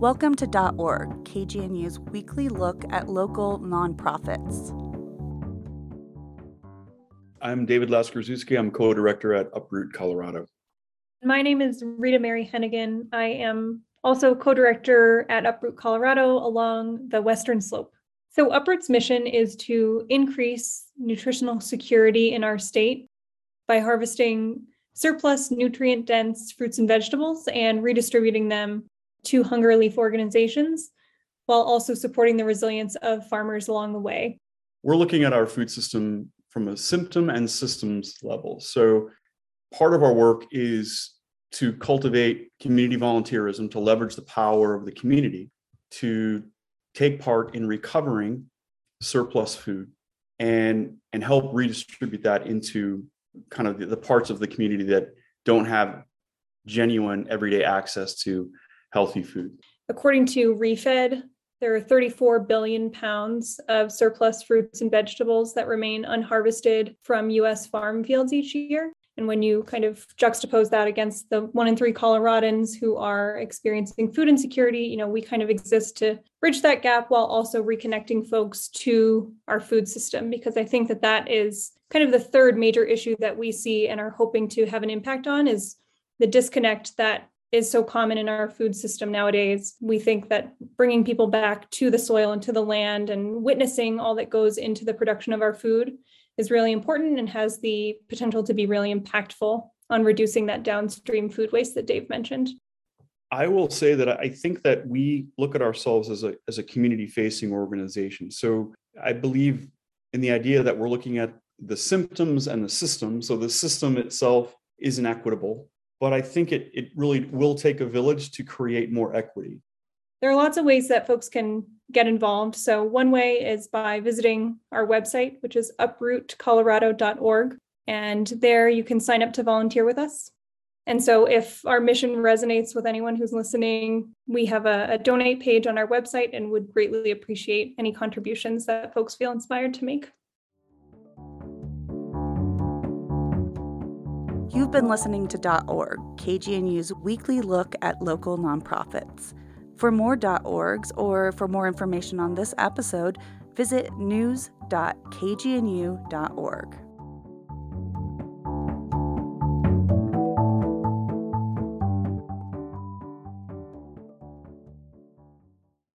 Welcome to .org, KGNU's weekly look at local nonprofits. I'm David Laskarzuski. I'm co-director at Uproot Colorado. My name is Rita Mary Hennigan. I am also co-director at Uproot Colorado along the Western Slope. So Uproot's mission is to increase nutritional security in our state by harvesting surplus nutrient-dense fruits and vegetables and redistributing them to hunger relief organizations, while also supporting the resilience of farmers along the way. We're looking at our food system from a symptom and systems level. So part of our work is to cultivate community volunteerism, to leverage the power of the community to take part in recovering surplus food and help redistribute that into kind of the parts of the community that don't have genuine everyday access to healthy food. According to ReFed, there are 34 billion pounds of surplus fruits and vegetables that remain unharvested from U.S. farm fields each year. And when you kind of juxtapose that against the 1 in 3 Coloradans who are experiencing food insecurity, we kind of exist to bridge that gap while also reconnecting folks to our food system, because I think that is kind of the third major issue that we see and are hoping to have an impact on is the disconnect that is so common in our food system nowadays. We think that bringing people back to the soil and to the land and witnessing all that goes into the production of our food is really important and has the potential to be really impactful on reducing that downstream food waste that Dave mentioned. I will say that I think that we look at ourselves as a community-facing organization. So I believe in the idea that we're looking at the symptoms and the system. So the system itself isn't equitable, but I think it really will take a village to create more equity. There are lots of ways that folks can get involved. So one way is by visiting our website, which is uprootcolorado.org. And there you can sign up to volunteer with us. And so if our mission resonates with anyone who's listening, we have a donate page on our website and would greatly appreciate any contributions that folks feel inspired to make. You've been listening to .org, KGNU's weekly look at local nonprofits. For more .orgs or for more information on this episode, visit news.kgnu.org.